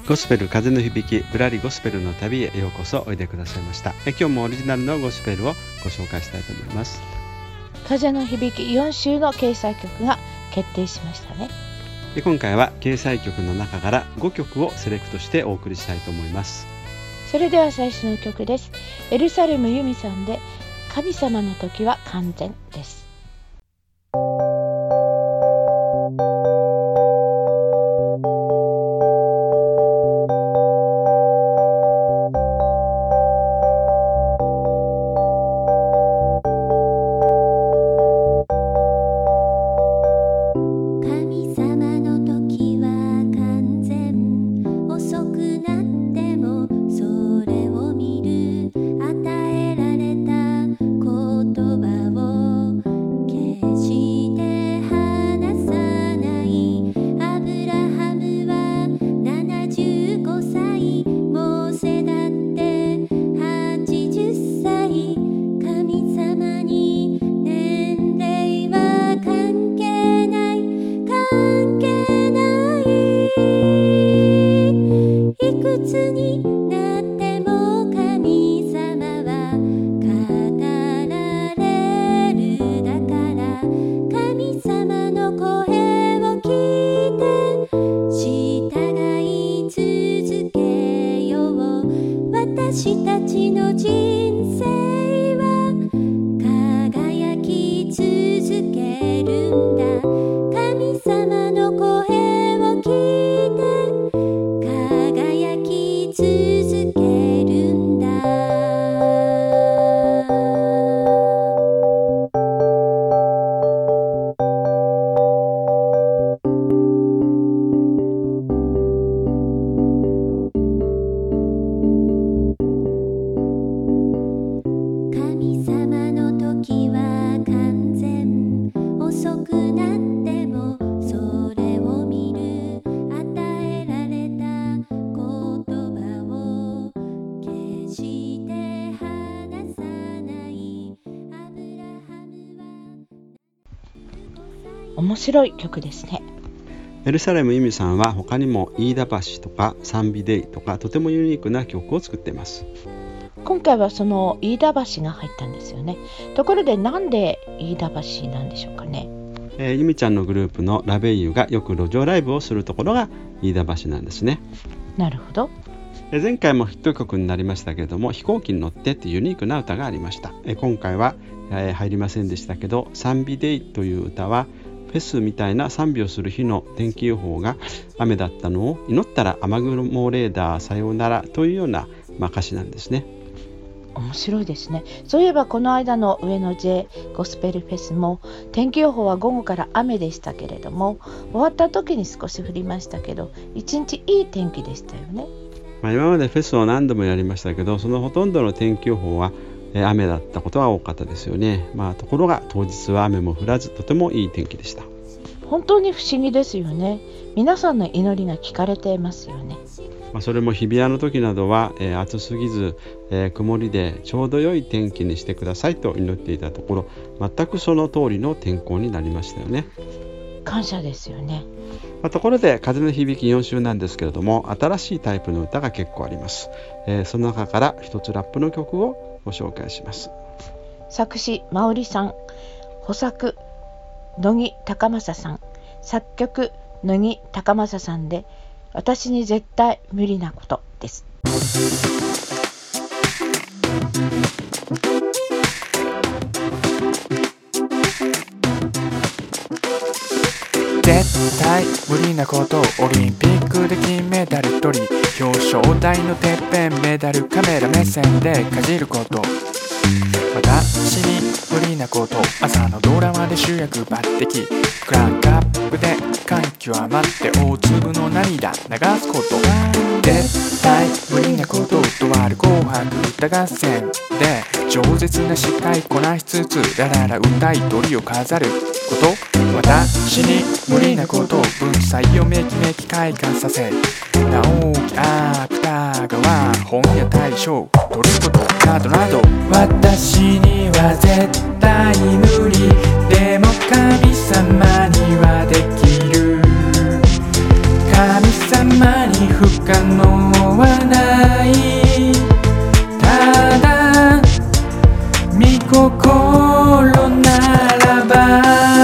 ゴスペル風の響きぶらりゴスペルの旅へようこそおいでくださいました。今日もオリジナルのゴスペルをご紹介したいと思います。 風の響き4週の掲載曲が決定しましたね。 今回は掲載曲の中から5曲をセレクトしてお送りしたいと思います。 それでは最初の曲です。エルサレム由美さんで神様の時は完全です。私たちの人生は輝き続けるんだ。神様の声を聞いて輝き続けるんだ。面白い曲ですね。 エルサレム由美さんは他にも飯田橋とか賛美デイとかとてもユニークな曲を作っています。 今回はその飯田橋が入ったんですよね。ところでなんで飯田橋なんでしょうかね。 由美ちゃんのグループのラベイユがよく路上ライブをするところが飯田橋なんですね。 なるほど。 前回もヒット曲になりましたけれども、飛行機に乗ってっていうユニークな歌がありました。今回は入りませんでしたけど、賛美デイという歌はフェスみたいな賛美をする日の天気予報が雨だったのを祈ったら雨雲レーダーさようならというような歌詞なんですね。 面白いですね。そういえばこの間の上野 J ゴスペルフェスも天気予報は午後から雨でしたけれども、終わった時に少し降りましたけど一日いい天気でしたよね。 今までフェスを何度もやりましたけど、そのほとんどの天気予報は雨だったことは多かったですよね。ところが当日は雨も降らずとてもいい天気でした。 本当に不思議ですよね。皆さんの祈りが聞かれていますよね。 それも日比谷の時などは、暑すぎず、曇りでちょうど良い天気にしてくださいと祈っていたところ、全くその通りの天候になりましたよね。 感謝ですよね。 ところで風の響き4週なんですけれども、新しいタイプの歌が結構あります。その中から一つラップの曲をご紹介します。 作詞マオリさん、補作乃木高政さん、作曲乃木高政さんで私に絶対無理なことです。 絶対無理なこと、オリンピックで金メダル取り、表彰台のてっぺんメダルカメラ目線でかじること、私に無理なこと、朝のドラマで主役抜擢、クランクアップで感極まって大粒の涙流すこと、絶対無理なこととある紅白歌合戦で饒舌な司会こなしつつラララ歌い鳥を飾ること、私に無理なことを文才をめきめき開花させ、直木芥川本屋大賞取ることなどなど、私には絶対無理、でも神様にはできる、神様に触不可能はないただ御心ならば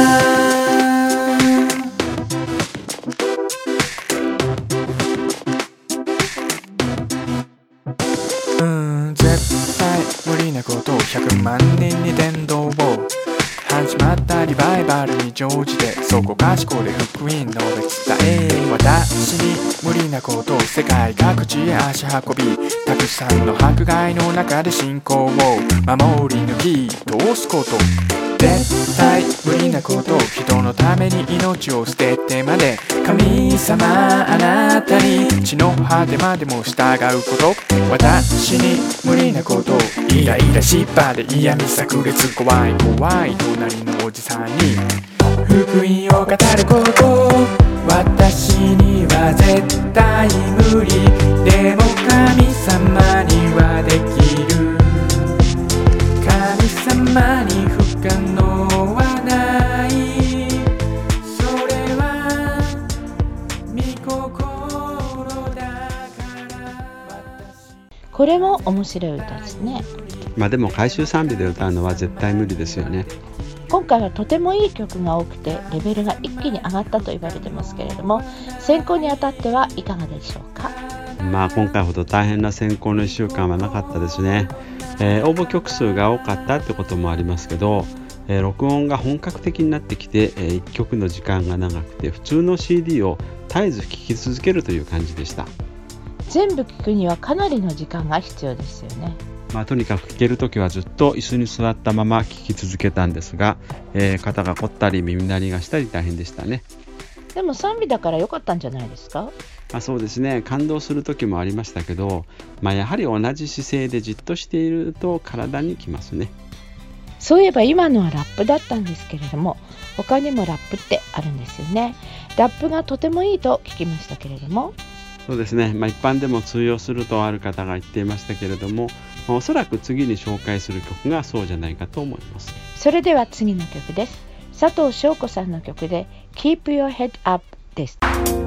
絶対無理なことを100万人に伝道を始まったリバイバルに乗じてそこかしこで福音述べ伝え私に無理なことを世界各地へ足運びたくさんの迫害の中で信仰を守り抜き通すこと絶対無理なことを人のために命を捨ててまで神様あなたに地の果てまでも従うこと私に無理なことをイライラしっぱで嫌味炸裂怖い怖い隣のおじさんに福音を語ること私には絶対無理でも神様にはできる神様に不可能はないそれは御心だからこれも面白い歌ですね。 でも回収賛美で歌うのは絶対無理ですよね。 今回はとてもいい曲が多くてレベルが一気に上がったと言われてますけれども選考にあたってはいかがでしょうか。 今回ほど大変な選考の1週間はなかったですね。応募曲数が多かったってこともありますけど、録音が本格的になってきて、1曲の時間が長くて普通の CD を絶えず聴き続けるという感じでした。 全部聴くにはかなりの時間が必要ですよね。 とにかく聴けるときはずっと椅子に座ったまま聴き続けたんですが、肩が凝ったり耳鳴りがしたり大変でしたね。 でも賛美だから良かったんじゃないですか。 そうですね。感動する時もありましたけど、やはり同じ姿勢でじっとしていると体にきますね。 そういえば今のはラップだったんですけれども他にもラップってあるんですよね。ラップがとてもいいと聞きましたけれども。 そうですね。一般でも通用するとある方が言っていましたけれども、おそらく次に紹介する曲がそうじゃないかと思います。 それでは次の曲です。佐藤翔子さんの曲で Keep Your Head Up です。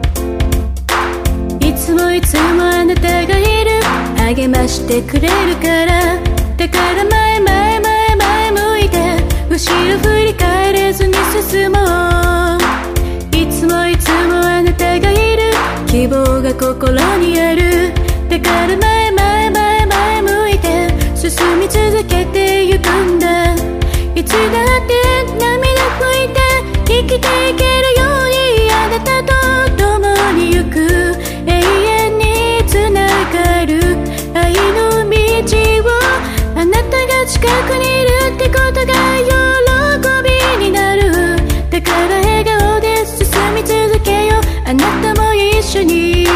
いつもいつもあなたがいる励ましてくれるからだから前向いて後ろ振り返れずに進もういつもあなたがいる希望が心にあるだから前向いて進み続けてゆくんだいつだって涙拭いて生きていけるようにあなたと共に行く永遠につながる愛の道をあなたが近くにいるってことが喜びになるだから笑顔で進み続けようあなたも一緒に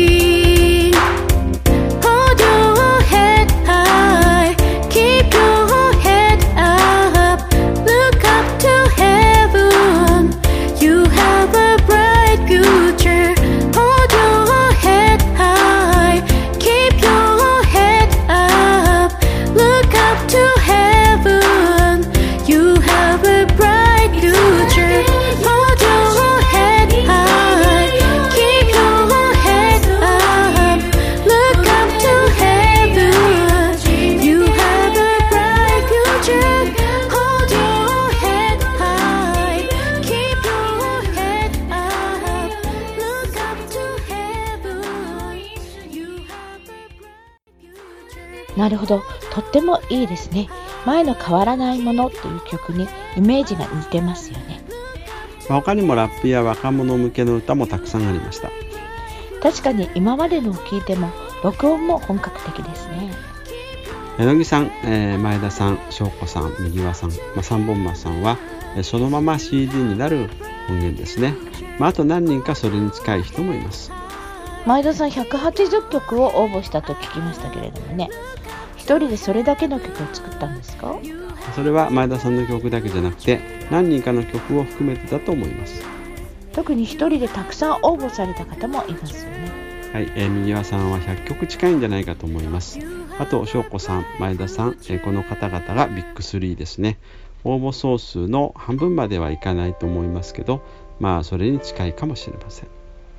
なるほど、とってもいいですね。前の変わらないものという曲にイメージが似てますよね。 他にもラップや若者向けの歌もたくさんありました。 確かに今までのを聞いても録音も本格的ですね。 柳さん、前田さん、翔子さん、右輪さん、三本間さんはそのまま CD になる音源ですね。あと何人かそれに近い人もいます。 前田さん180曲を応募したと聞きましたけれどもね、一人でそれだけの曲を作ったんですか？ それは前田さんの曲だけじゃなくて何人かの曲を含めてだと思います。 特に一人でたくさん応募された方もいますよね。 はい、右輪さんは100曲近いんじゃないかと思います。あと翔子さん、前田さん、この方々がビッグ3ですね。応募総数の半分まではいかないと思いますけど、それに近いかもしれません。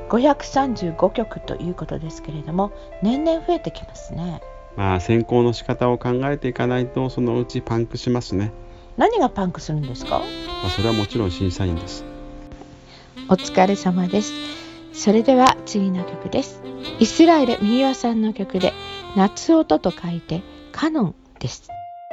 535曲ということですけれども、年々増えてきますね。 選考の仕方を考えていかないと、そのうちパンクしますね。 何がパンクするんですか？ それはもちろん審査員です。 お疲れ様です。それでは次の曲です。イスラエルみわさんの曲で、夏音と書いてカノンです。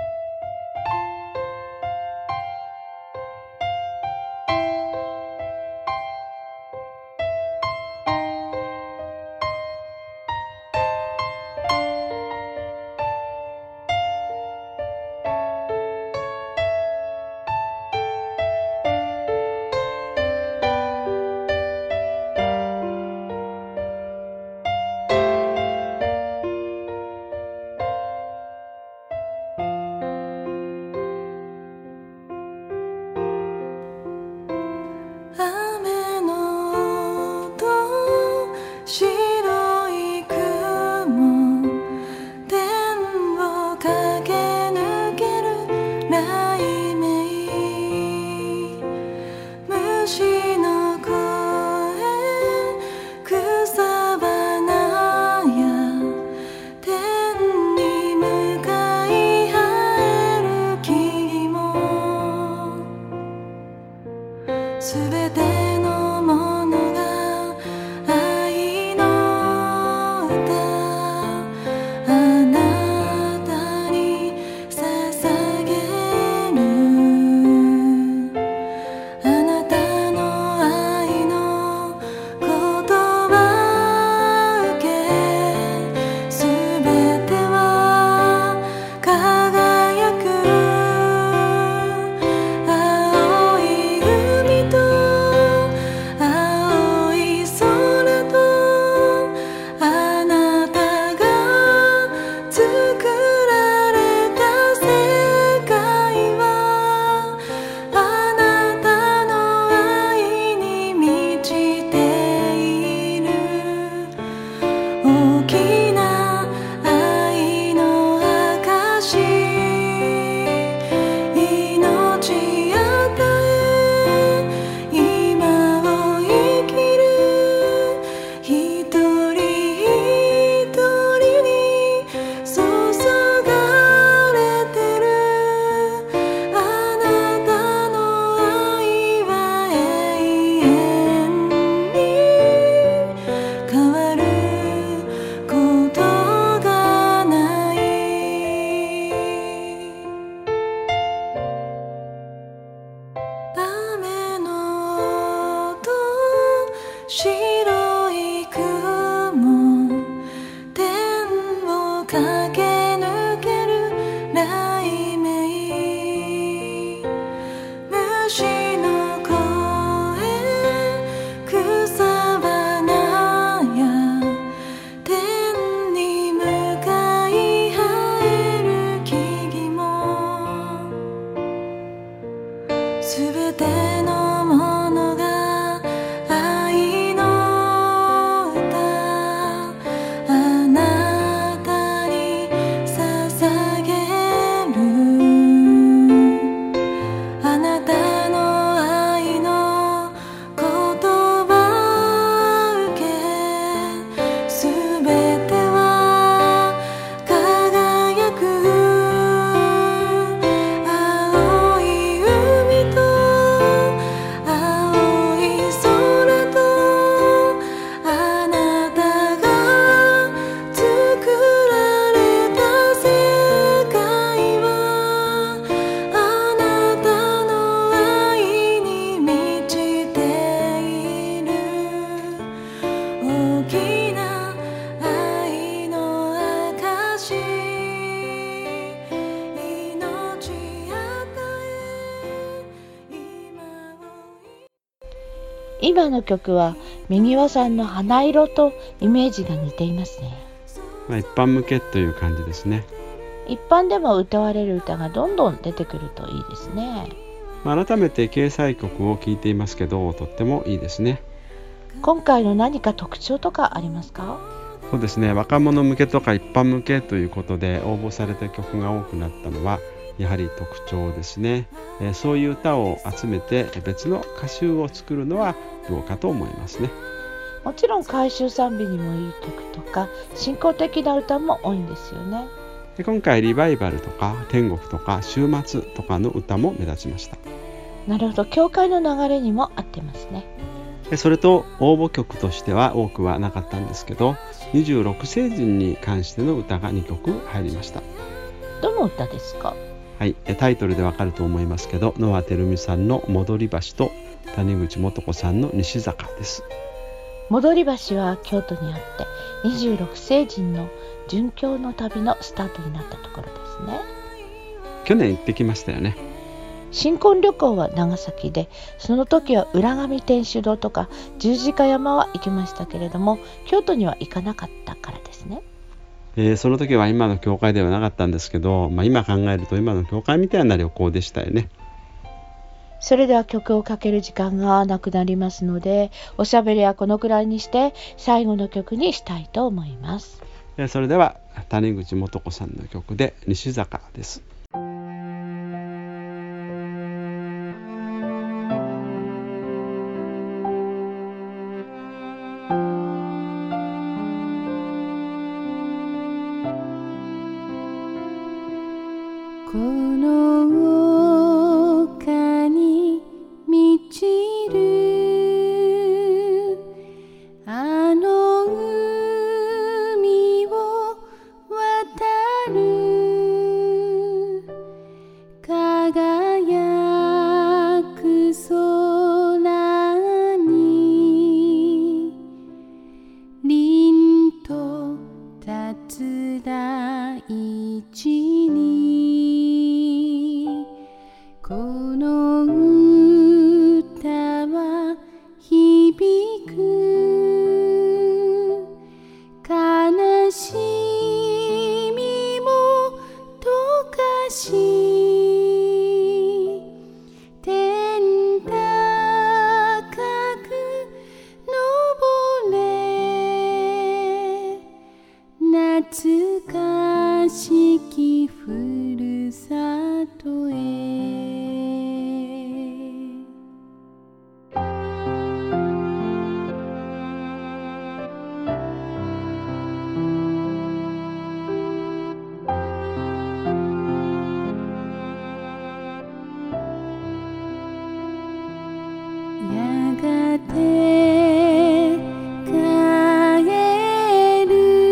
今の曲は右輪さんの花色とイメージが似ていますね。 一般向けという感じですね。 一般でも歌われる歌がどんどん出てくるといいですね。 改めて掲載曲を聴いていますけど、とってもいいですね。 今回の何か特徴とかありますか？ そうですね、若者向けとか一般向けということで応募された曲が多くなったのはやはり特徴ですね。そういう歌を集めて別の歌集を作るのはどうかと思いますね。 もちろん回収賛美にもいい曲とか信仰的な歌も多いんですよね。 で今回リバイバルとか天国とか週末とかの歌も目立ちました。 なるほど、教会の流れにも合ってますね。 でそれと応募曲としては多くはなかったんですけど、26聖人に関しての歌が2曲入りました。 どの歌ですか？ はい、タイトルでわかると思いますけど、野和照美さんの戻り橋と谷口素子さんの西坂です。 戻り橋は京都にあって26聖人の殉教の旅のスタートになったところですね。 去年行ってきましたよね。 新婚旅行は長崎で、その時は浦上天主堂とか十字架山は行きましたけれども、京都には行かなかったからですね。 その時は今の教会ではなかったんですけど、今考えると今の教会みたいな旅行でしたよね。 それでは曲をかける時間がなくなりますので、おしゃべりはこのくらいにして最後の曲にしたいと思います。 それでは谷口素子さんの曲で西坂です。 この丘に満ちるあの海を渡る輝く空に凛と立つ大地にこの歌は響く悲しみも溶かし天高く昇れ懐かしきふるさとへ。やがて帰る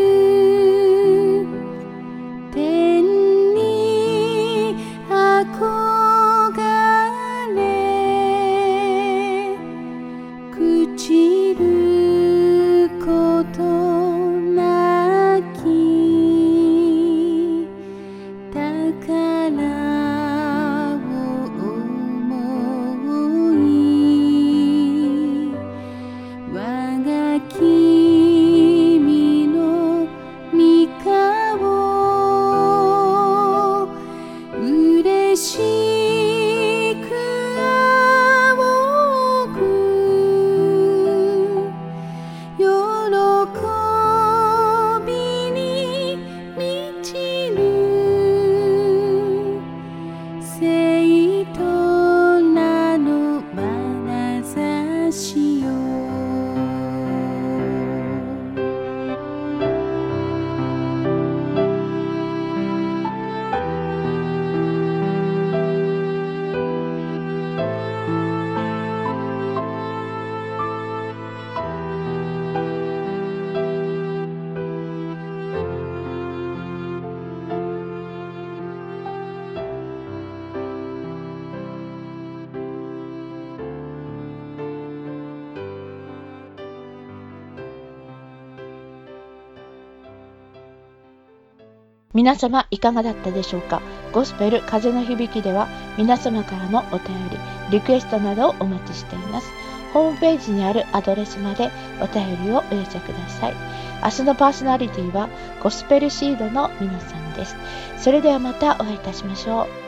天に憧れ朽ちることなき宝を思い我が君の御顔嬉しく仰ぐ喜びに満ちる生と名の眼差しよ。 皆様いかがだったでしょうか。ゴスペル風の響きでは皆様からのお便り、リクエストなどをお待ちしています。ホームページにあるアドレスまでお便りをお寄せください。明日のパーソナリティはゴスペルシードの皆さんです。それではまたお会いいたしましょう。